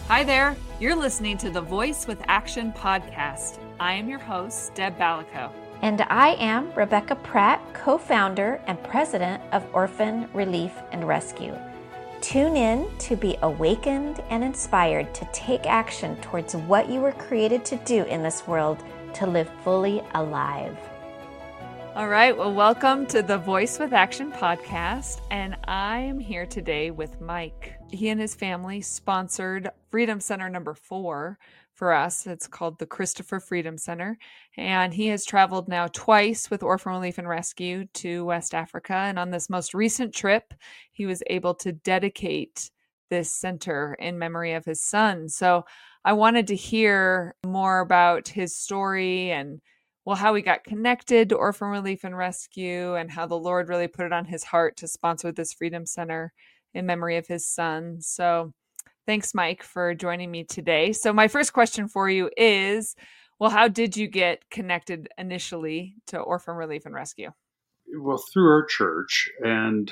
Hi there. You're listening to the Voice with Action podcast. I am your host, Deb Balico. And I am Rebecca Pratt, co-founder and president of Orphan Relief and Rescue. Tune in to be awakened and inspired to take action towards what you were created to do in this world, to live fully alive. All right. Well, welcome to the Voice with Action podcast. And I am here today with Mike. He and his family sponsored Freedom Center number 4 for us. It's called the Christopher Freedom Center. And he has traveled now twice with Orphan Relief and Rescue to West Africa. And on this most recent trip, he was able to dedicate this center in memory of his son. So I wanted to hear more about his story and how he got connected to Orphan Relief and Rescue and how the Lord really put it on his heart to sponsor this Freedom Center in memory of his son. So thanks, Mike, for joining me today. So my first question for you is, how did you get connected initially to Orphan Relief and Rescue? Well, through our church, and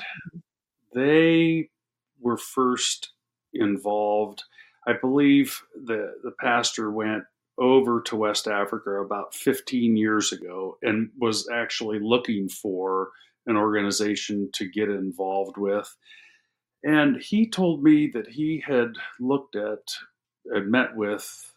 they were first involved. I believe the pastor went over to West Africa about 15 years ago and was actually looking for an organization to get involved with. And he told me that he had met with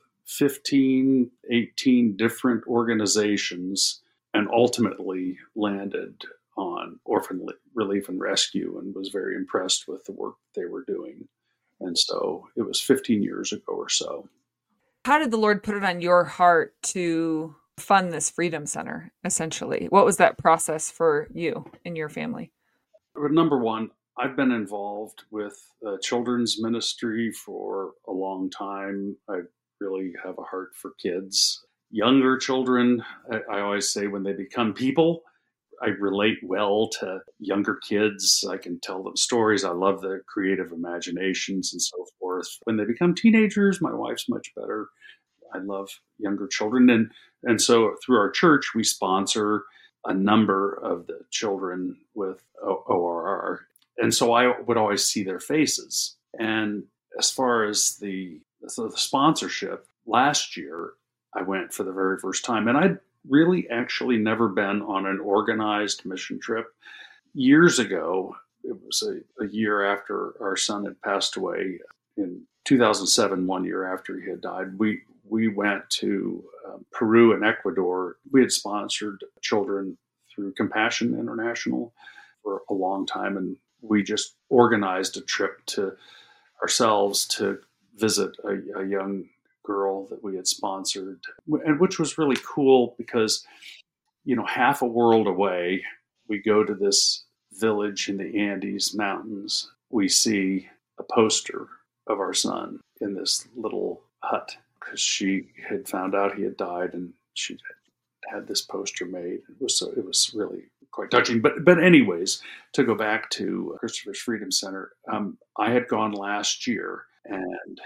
15, 18 different organizations and ultimately landed on Orphan Relief and Rescue and was very impressed with the work they were doing. And so it was 15 years ago or so. How did the Lord put it on your heart to fund this Freedom Center, essentially? What was that process for you and your family? Number one, I've been involved with children's ministry for a long time. I really have a heart for kids. Younger children, I always say when they become people, I relate well to younger kids. I can tell them stories. I love their creative imaginations and so forth. When they become teenagers, my wife's much better. I love younger children. And so through our church, we sponsor a number of the children with ORR. And so I would always see their faces. And as far as the sponsorship, last year, I went for the very first time. And I'd really actually never been on an organized mission trip. Years ago, it was a year after our son had passed away in 2007, 1 year after he had died. We went to Peru and Ecuador. We had sponsored children through Compassion International for a long time, and we just organized a trip to ourselves to visit a young girl that we had sponsored, and which was really cool because, half a world away, we go to this village in the Andes Mountains. We see a poster of our son in this little hut because she had found out he had died, and she had this poster made. It was really quite touching. But anyways, to go back to Christopher's Freedom Center, I had gone last year and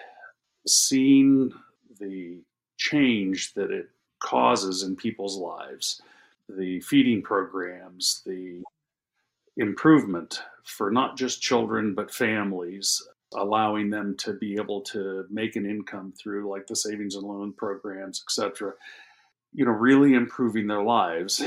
seen the change that it causes in people's lives, the feeding programs, the improvement for not just children, but families, allowing them to be able to make an income through like the savings and loan programs, et cetera, really improving their lives.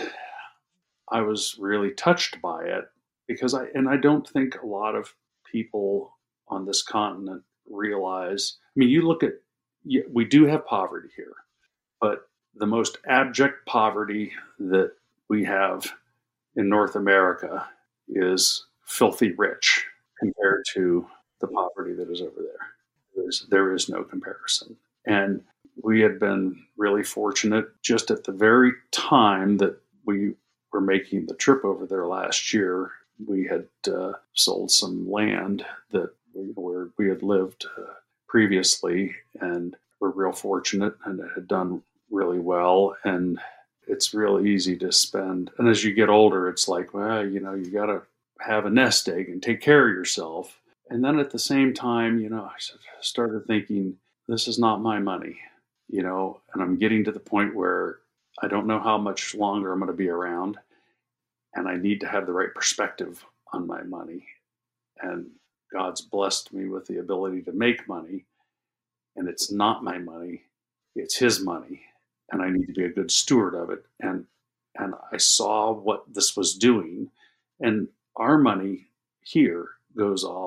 I was really touched by it because I don't think a lot of people on this continent realize, you look at, we do have poverty here, but the most abject poverty that we have in North America is filthy rich compared to the poverty that is over there. There is no comparison. And we had been really fortunate just at the very time that we were making the trip over there last year. We had sold some land that where we had lived previously, and were real fortunate, and it had done really well. And it's real easy to spend. And as you get older, it's like, well, you got to have a nest egg and take care of yourself. And then at the same time, I started thinking, this is not my money, and I'm getting to the point where I don't know how much longer I'm going to be around, and I need to have the right perspective on my money. And God's blessed me with the ability to make money. and it's not my money, it's his money, and I need to be a good steward of it. And I saw what this was doing, and our money here goes a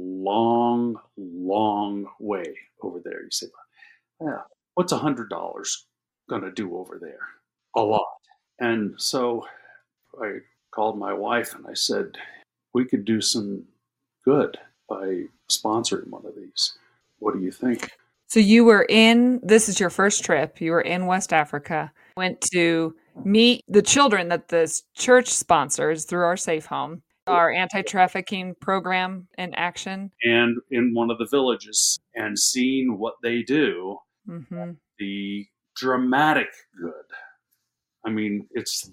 long, long way over there. You say, yeah, what's $100 going to do over there? A lot. And so I called my wife and I said, we could do some good by sponsoring one of these. What do you think? So this is your first trip. You were in West Africa, went to meet the children that this church sponsors through our Safe Home, our anti-trafficking program in action. And in one of the villages, and seeing what they do, the dramatic good. I mean, it's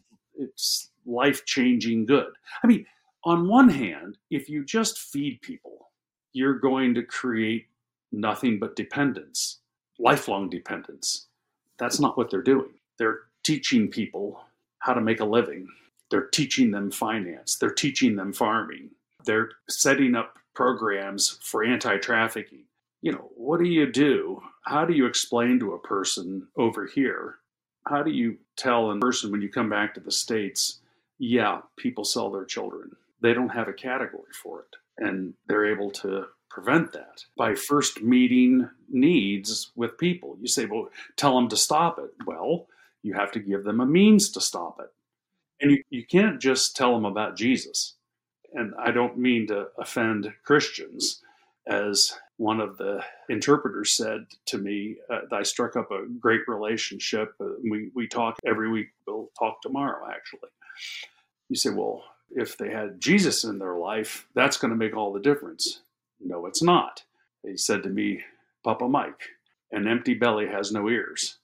life-changing good. I mean, on one hand, if you just feed people, you're going to create nothing but dependence, lifelong dependence. That's not what they're doing. They're teaching people how to make a living. They're teaching them finance. They're teaching them farming. They're setting up programs for anti-trafficking. What do you do? How do you explain to a person over here? How do you tell a person when you come back to the States, yeah, people sell their children? They don't have a category for it. And they're able to prevent that by first meeting needs with people. You say, well, tell them to stop it. Well, you have to give them a means to stop it. And you can't just tell them about Jesus. And I don't mean to offend Christians. As one of the interpreters said to me, I struck up a great relationship. We talk every week. We'll talk tomorrow, actually. You say, well, if they had Jesus in their life, that's going to make all the difference. No, it's not. He said to me, Papa Mike, an empty belly has no ears.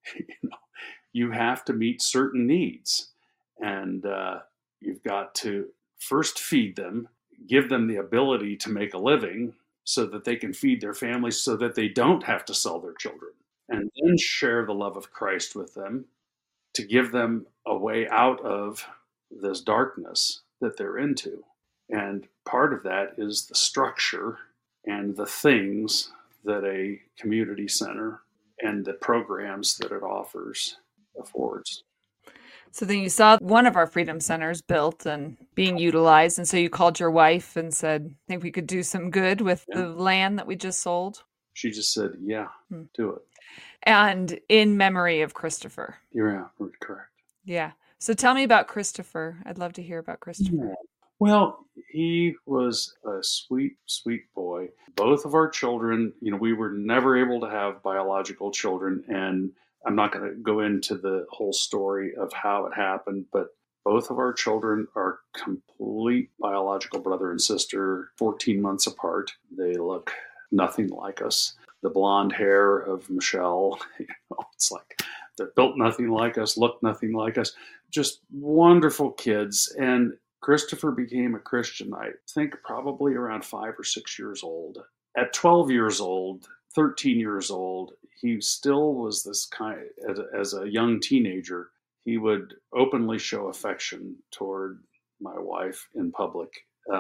You have to meet certain needs, and you've got to first feed them, give them the ability to make a living so that they can feed their families, so that they don't have to sell their children, and then share the love of Christ with them to give them a way out of this darkness that they're into. And part of that is the structure and the things that a community center and the programs that it offers affords. So then you saw one of our freedom centers built and being utilized. And so you called your wife and said, I think we could do some good with the land that we just sold. She just said, yeah, do it. And in memory of Christopher. You're correct. Yeah. So tell me about Christopher. I'd love to hear about Christopher. Yeah. Well, he was a sweet, sweet boy. Both of our children, we were never able to have biological children. And I'm not going to go into the whole story of how it happened, but both of our children are complete biological brother and sister, 14 months apart. They look nothing like us. The blonde hair of Michelle, it's like they're built nothing like us, look nothing like us. Just wonderful kids. And Christopher became a Christian, I think, probably around 5 or 6 years old. At 12 years old, 13 years old, he still was this kind, as a young teenager, he would openly show affection toward my wife in public.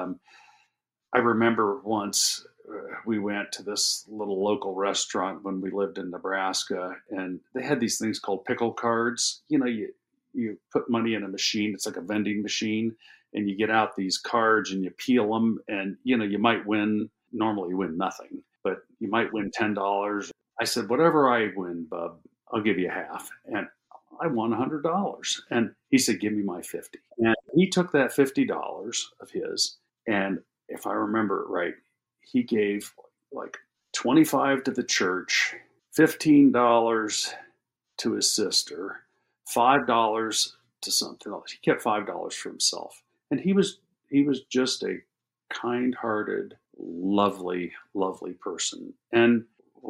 I remember once we went to this little local restaurant when we lived in Nebraska, and they had these things called pickle cards. You put money in a machine, it's like a vending machine, and you get out these cards and you peel them, and you might win. Normally you win nothing, but you might win $10. I said, whatever I win, bub, I'll give you half. And I won $100. And he said, give me my 50. And he took that $50 of his, and if I remember it right, he gave like $25 to the church, $15 to his sister, $5 to something else. He kept $5 for himself. And he was just a kind-hearted, lovely, lovely person. And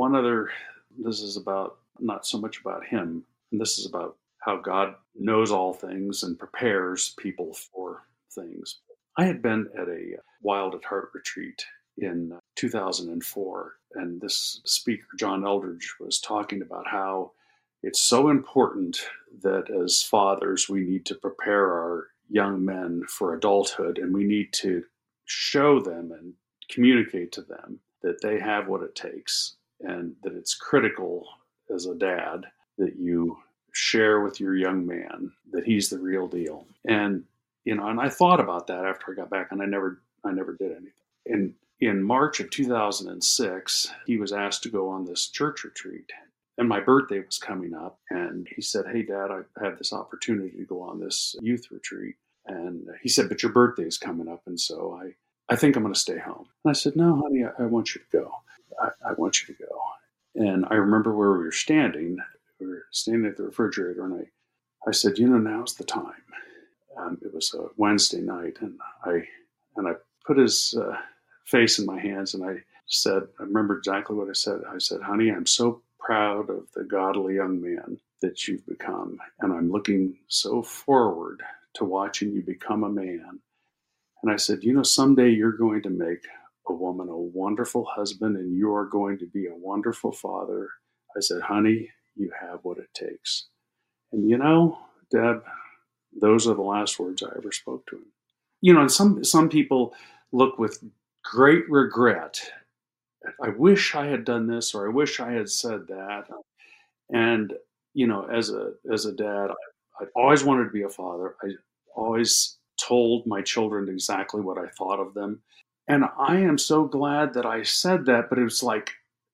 this is about, not so much about him, and this is about how God knows all things and prepares people for things. I had been at a Wild at Heart retreat in 2004, and this speaker, John Eldridge, was talking about how it's so important that as fathers, we need to prepare our young men for adulthood, and we need to show them and communicate to them that they have what it takes and that it's critical as a dad that you share with your young man that he's the real deal. And and I thought about that after I got back, and I never did anything. And in March of 2006, he was asked to go on this church retreat, and my birthday was coming up, and he said, "Hey, Dad, I have this opportunity to go on this youth retreat." And he said, "But your birthday is coming up, and so I think I'm going to stay home." And I said, "No, honey, I want you to go. I want you to go." And I remember where we were standing. We were standing at the refrigerator, and I said, "Now's the time." It was a Wednesday night, and I put his face in my hands, and I remember exactly what I said. I said, "Honey, I'm so proud of the godly young man that you've become, and I'm looking so forward to watching you become a man." And I said, "Someday you're going to make a woman a wonderful husband, and you are going to be a wonderful father." I said, "Honey, you have what it takes." And Deb, those are the last words I ever spoke to him. And some people look with great regret. I wish I had done this, or I wish I had said that. And as a dad, I always wanted to be a father. I always told my children exactly what I thought of them. And I am so glad that I said that, but it was like,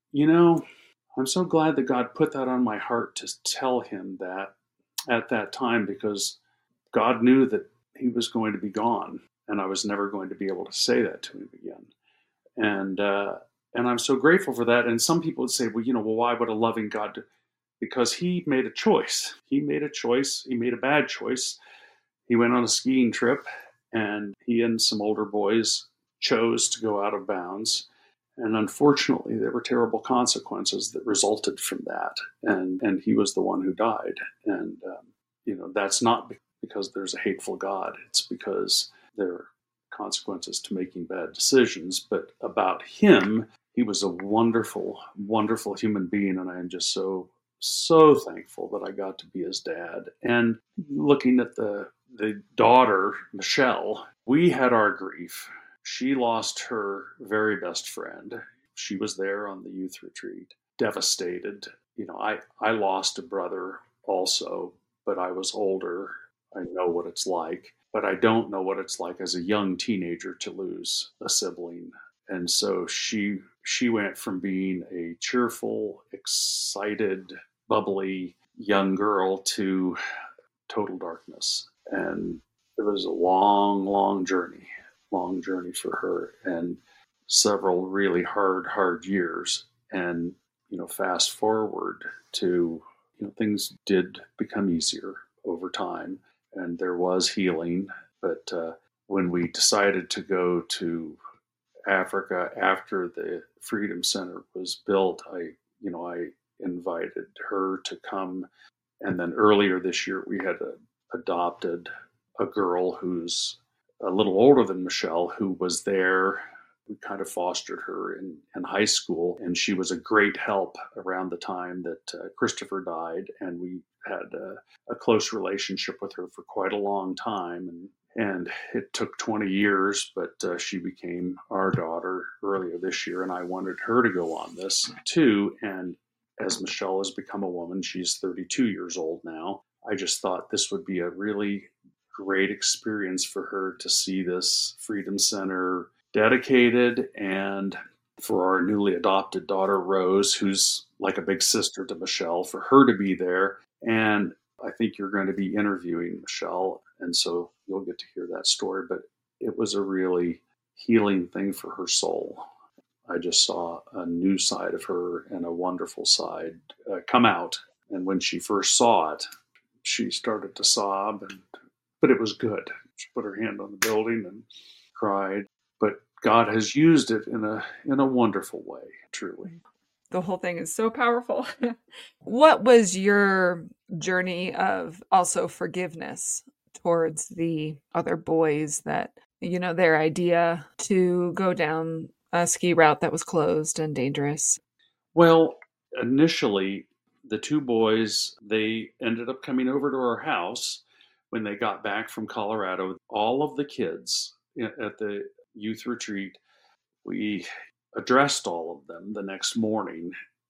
I'm so glad that God put that on my heart to tell him that at that time, because God knew that he was going to be gone, and I was never going to be able to say that to him again. And I'm so grateful for that. And some people would say, well, why would a loving God do? Because he made a choice. He made a choice. He made a bad choice. He went on a skiing trip, and he and some older boys chose to go out of bounds. And unfortunately, there were terrible consequences that resulted from that. And he was the one who died. And, that's not because there's a hateful God. It's because there are consequences to making bad decisions. But about him, he was a wonderful, wonderful human being. And I am just so thankful that I got to be his dad. And looking at the daughter, Michelle, we had our grief. She lost her very best friend. She was there on the youth retreat, devastated. I lost a brother also, but I was older. I know what it's like, but I don't know what it's like as a young teenager to lose a sibling. And so she went from being a cheerful, excited, bubbly young girl to total darkness. And it was a long journey for her, and several really hard years. And, fast forward to, things did become easier over time, and there was healing. But when we decided to go to Africa after the Freedom Center was built, I invited her to come. And then earlier this year, we had adopted a girl who's a little older than Michelle, who was there. We kind of fostered her in high school, and she was a great help around the time that Christopher died. And we had a close relationship with her for quite a long time. And it took 20 years, but she became our daughter earlier this year, and I wanted her to go on this too. And as Michelle has become a woman, she's 32 years old now, I just thought this would be a really great experience for her to see this Freedom Center dedicated, and for our newly adopted daughter, Rose, who's like a big sister to Michelle, for her to be there. And I think you're going to be interviewing Michelle, and so you'll get to hear that story. But it was a really healing thing for her soul. I just saw a new side of her and a wonderful side come out. And when she first saw it, she started to sob, but it was good. She put her hand on the building and cried. But God has used it in a wonderful way, truly. The whole thing is so powerful. What was your journey of also forgiveness towards the other boys that, their idea to go down a ski route that was closed and dangerous? Well, initially, the two boys, they ended up coming over to our house when they got back from Colorado. All of the kids at the youth retreat, we addressed all of them the next morning,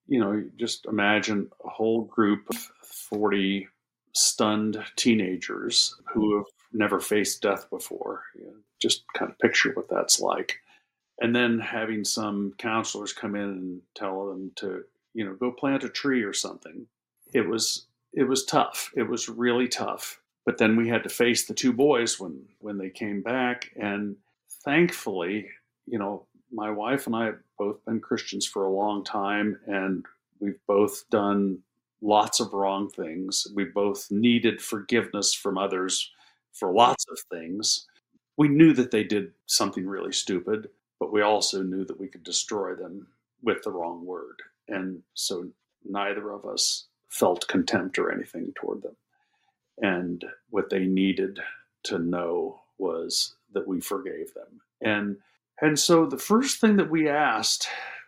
just imagine a whole group of 40 stunned teenagers who have never faced death before. Just kind of picture what that's like. And then having some counselors come in and tell them to, go plant a tree or something. It was tough. It was really tough. But then we had to face the two boys when they came back. And thankfully, my wife and I have both been Christians for a long time, and we've both done lots of wrong things. We both needed forgiveness from others for lots of things. We knew that they did something really stupid, but we also knew that we could destroy them with the wrong word. And so neither of us felt contempt or anything toward them. And what they needed to know was that we forgave them. And so the first thing that we asked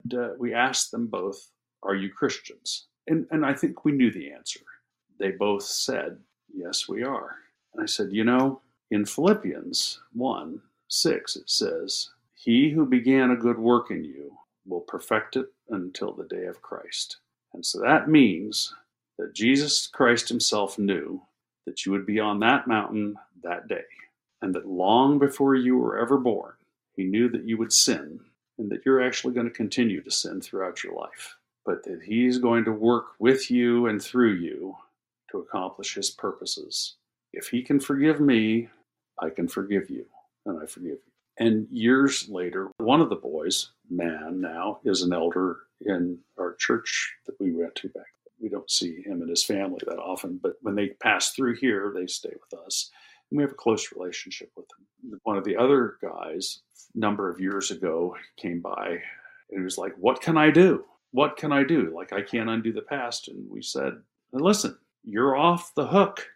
them both, "Are you Christians?" And I think we knew the answer. They both said, "Yes, we are." And I said, in Philippians 1:6, it says, "He who began a good work in you will perfect it until the day of Christ." And so that means that Jesus Christ himself knew that you would be on that mountain that day, and that long before you were ever born, he knew that you would sin, and that you're actually going to continue to sin throughout your life, but that he's going to work with you and through you to accomplish his purposes. If he can forgive me, I can forgive you, and I forgive you. And years later, one of the boys, man now, is an elder in our church that we went to back then. We don't see him and his family that often, but when they pass through here, they stay with us. And we have a close relationship with them. One of the other guys, a number of years ago, came by and he was like, "What can I do? What can I do? Like, I can't undo the past." And we said, "Listen, you're off the hook.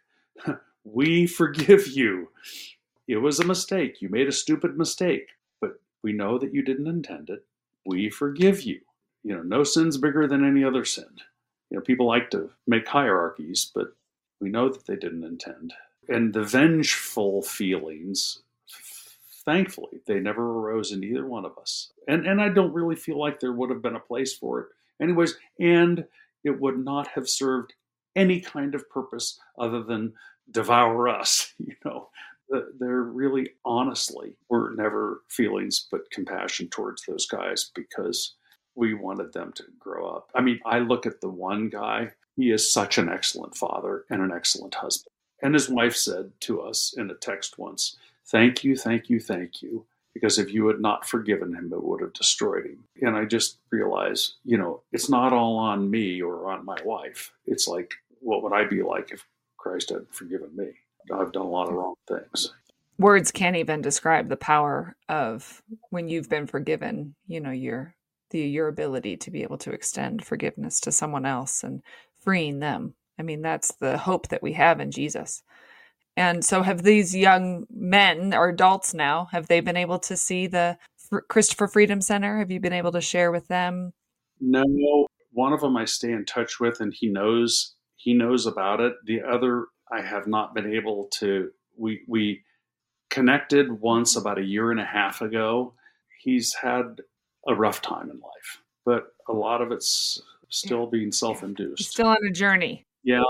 We forgive you. It was a mistake. You made a stupid mistake, but we know that you didn't intend it. We forgive you. No sin's bigger than any other sin." People like to make hierarchies, but we know that they didn't intend. And the vengeful feelings, thankfully, they never arose in either one of us. And I don't really feel like there would have been a place for it anyways. And it would not have served any kind of purpose other than devour us. There really, honestly, were never feelings but compassion towards those guys because we wanted them to grow up. I mean, I look at the one guy, he is such an excellent father and an excellent husband. And his wife said to us in a text once, "Thank you, thank you, thank you, because if you had not forgiven him, it would have destroyed him." And I just realized, it's not all on me or on my wife. It's like, what would I be like if Christ hadn't forgiven me? I've done a lot of wrong things. Words can't even describe the power of when you've been forgiven, your ability to be able to extend forgiveness to someone else and freeing them. I mean, that's the hope that we have in Jesus. And so have these young men or adults now, have they been able to see the Christopher Freedom Center? Have you been able to share with them? No, one of them I stay in touch with, and he knows about it. The other, I have not been able to. We connected once about a year and a half ago. He's had a rough time in life, but a lot of it's still being self-induced. He's still on a journey. Yeah,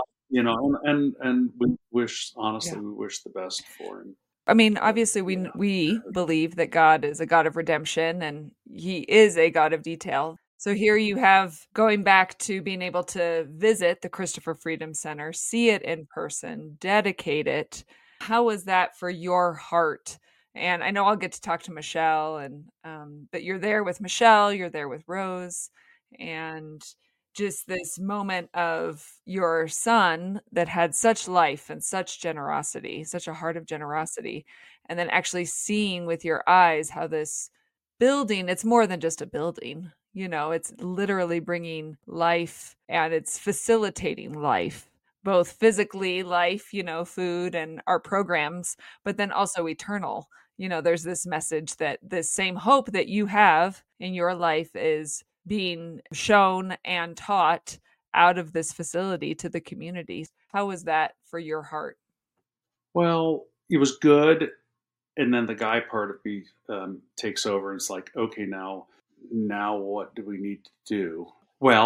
and we wish, honestly, we wish the best for him. I mean, obviously, we believe that God is a God of redemption, and he is a God of detail. So here you have going back to being able to visit the Christopher Freedom Center, see it in person, dedicate it. How was that for your heart? And I know I'll get to talk to Michelle, and but you're there with Michelle, you're there with Rose, and just this moment of your son that had such life and such generosity, such a heart of generosity, and then actually seeing with your eyes how this building, it's more than just a building, it's literally bringing life and it's facilitating life, both physically life, food and our programs, but then also eternal. There's this message that this same hope that you have in your life is being shown and taught out of this facility to the community. How was that for your heart? Well, it was good. And then the guy part of me takes over and it's like, okay, now what do we need to do? Well,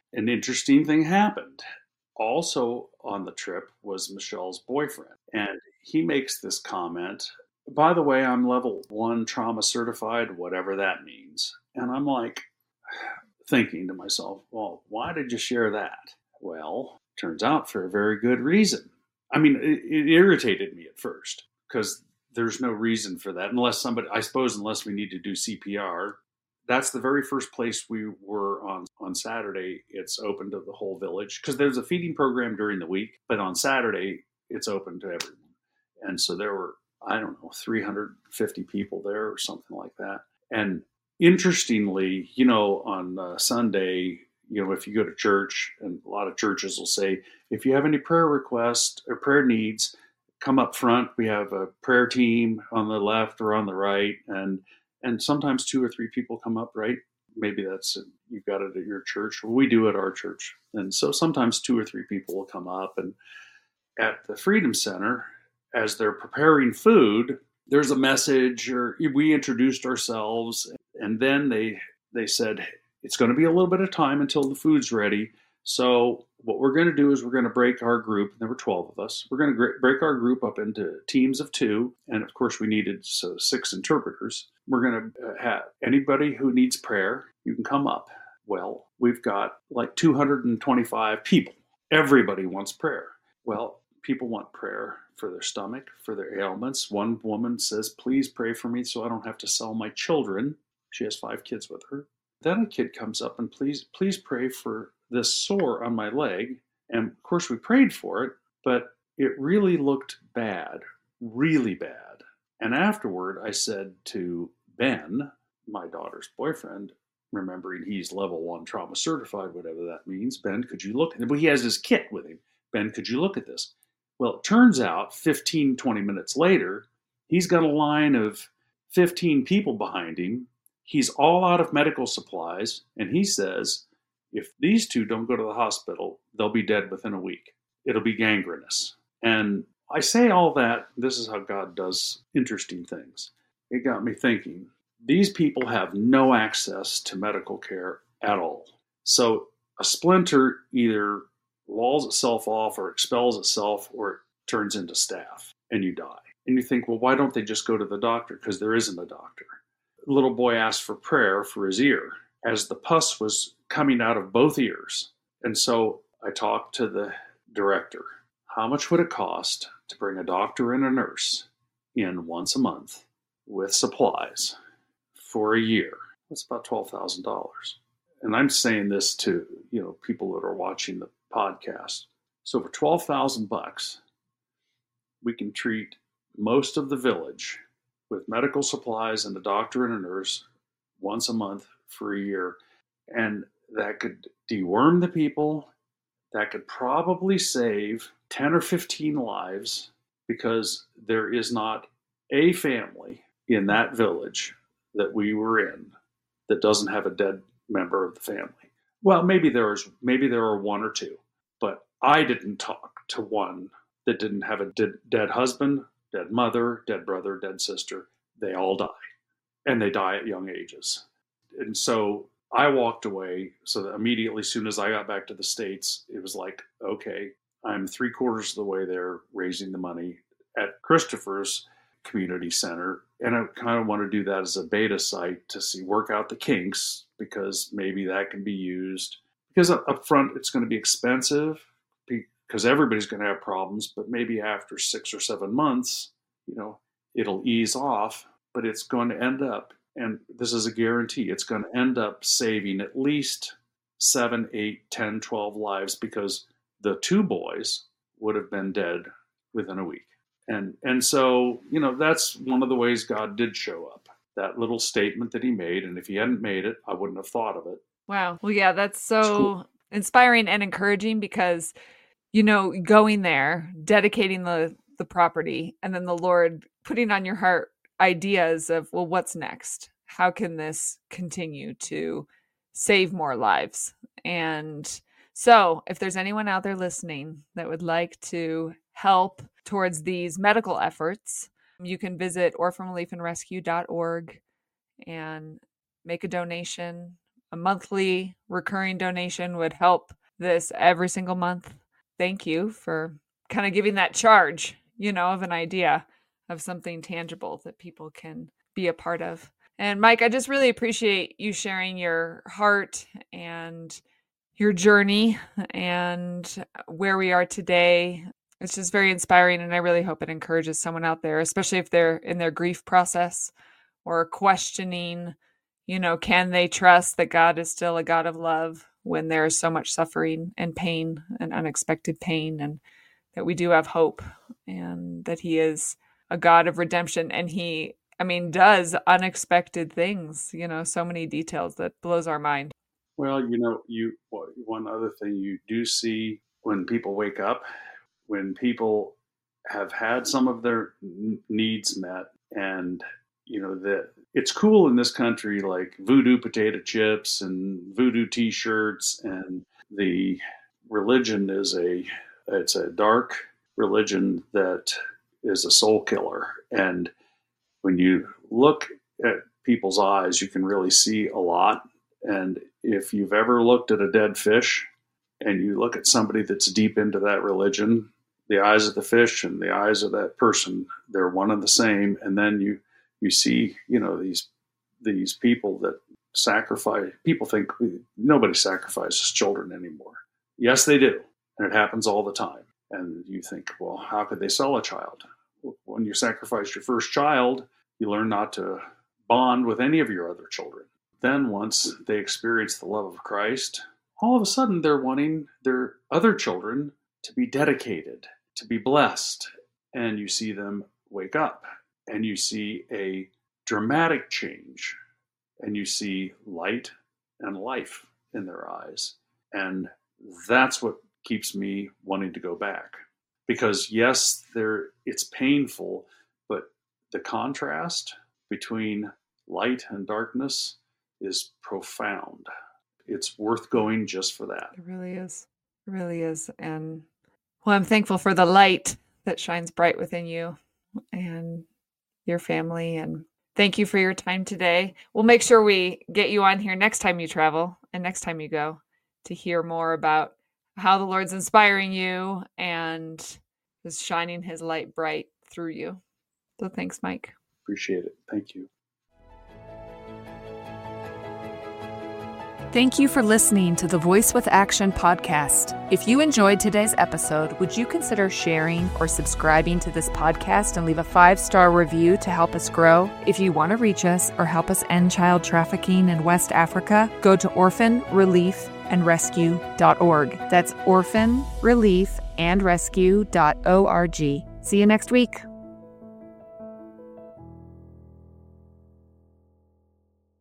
an interesting thing happened. Also on the trip was Michelle's boyfriend. And he makes this comment, by the way, I'm level 1 trauma certified, whatever that means. And I'm like, thinking to myself, well, why did you share that? Well, turns out for a very good reason. I mean, it irritated me at first because there's no reason for that unless we need to do CPR. That's the very first place we were on Saturday. It's open to the whole village because there's a feeding program during the week, but on Saturday it's open to everyone. And so there were, I don't know, 350 people there or something like that. And interestingly, on Sunday, if you go to church, and a lot of churches will say, if you have any prayer requests or prayer needs, come up front. We have a prayer team on the left or on the right, and sometimes 2 or 3 people come up, right? Maybe you've got it at your church. We do at our church, and so sometimes 2 or 3 people will come up. And at the Freedom Center, as they're preparing food, there's a message, or we introduced ourselves, and then they said, it's going to be a little bit of time until the food's ready. So what we're going to do is we're going to break our group. There were 12 of us. We're going to break our group up into teams of 2. And of course, we needed 6 interpreters. We're going to have anybody who needs prayer, you can come up. Well, we've got like 225 people. Everybody wants prayer. Well, people want prayer for their stomach, for their ailments. One woman says, please pray for me so I don't have to sell my children. She has 5 kids with her. Then a kid comes up and please pray for this sore on my leg. And of course we prayed for it, but it really looked bad, really bad. And afterward I said to Ben, my daughter's boyfriend, remembering he's level 1 trauma certified, whatever that means, Ben, could you look at it? Well, he has his kit with him. Ben, could you look at this? Well, it turns out 15, 20 minutes later, he's got a line of 15 people behind him. He's all out of medical supplies, and he says, if these 2 don't go to the hospital, they'll be dead within a week. It'll be gangrenous. And I say all that, this is how God does interesting things. It got me thinking, these people have no access to medical care at all. So a splinter either walls itself off or expels itself or it turns into staph and you die. And you think, well, why don't they just go to the doctor? Because there isn't a doctor. The little boy asked for prayer for his ear as the pus was coming out of both ears. And so I talked to the director. How much would it cost to bring a doctor and a nurse in once a month with supplies for a year? That's about $12,000. And I'm saying this to, people that are watching the podcast. So for $12,000, we can treat most of the village with medical supplies and a doctor and a nurse once a month for a year. And that could deworm the people. That could probably save 10 or 15 lives because there is not a family in that village that we were in that doesn't have a dead member of the family. Well, maybe there are 1 or 2, but I didn't talk to one that didn't have a dead husband, dead mother, dead brother, dead sister. They all die, and they die at young ages. And so I walked away. So that immediately, as soon as I got back to the States, it was like, okay, I'm 3/4 of the way there raising the money at Christopher's Community Center. And I kind of want to do that as a beta site to work out the kinks, because maybe that can be used. Because up front, it's going to be expensive because everybody's going to have problems. But maybe after 6 or 7 months, it'll ease off. But it's going to end up, and this is a guarantee, it's going to end up saving at least 7, 8, 10, 12 lives, because the 2 boys would have been dead within a week. And so, that's one of the ways God did show up. That little statement that he made, and if he hadn't made it, I wouldn't have thought of it. Wow. Well, yeah, that's so cool. Inspiring and encouraging, because, going there, dedicating the property, and then the Lord putting on your heart ideas of, well, what's next? How can this continue to save more lives? And so if there's anyone out there listening that would like to help towards these medical efforts, you can visit orphanreliefandrescue.org and make a donation. a monthly recurring donation would help this every single month. Thank you for kind of giving that charge, of an idea of something tangible that people can be a part of. And Mike, I just really appreciate you sharing your heart and your journey and where we are today. It's just very inspiring, and I really hope it encourages someone out there, especially if they're in their grief process or questioning, can they trust that God is still a God of love when there is so much suffering and pain and unexpected pain, and that we do have hope and that he is a God of redemption. And he, does unexpected things, so many details that blows our mind. Well, one other thing you do see when people wake up, when people have had some of their needs met, and that it's cool in this country, like voodoo potato chips and voodoo t-shirts, and the religion it's a dark religion that is a soul killer. And when you look at people's eyes, you can really see a lot. And if you've ever looked at a dead fish and you look at somebody that's deep into that religion, the eyes of the fish and the eyes of that person, they're one and the same. And then you see, these people that sacrifice. People think nobody sacrifices children anymore. Yes, they do. And it happens all the time. And you think, well, how could they sell a child? When you sacrifice your first child, you learn not to bond with any of your other children. Then once they experience the love of Christ, all of a sudden they're wanting their other children to be dedicated, to be blessed. And you see them wake up, and you see a dramatic change, and you see light and life in their eyes. And that's what keeps me wanting to go back. Because yes, it's painful, but the contrast between light and darkness is profound. It's worth going just for that. It really is. It really is. And I'm thankful for the light that shines bright within you and your family. And thank you for your time today. We'll make sure we get you on here next time you travel and next time you go to hear more about how the Lord's inspiring you and is shining his light bright through you. So thanks, Mike. Appreciate it. Thank you. Thank you for listening to the Voice with Action podcast. If you enjoyed today's episode, would you consider sharing or subscribing to this podcast and leave a 5-star review to help us grow? If you want to reach us or help us end child trafficking in West Africa, go to orphanreliefandrescue.org. That's orphanreliefandrescue.org. See you next week.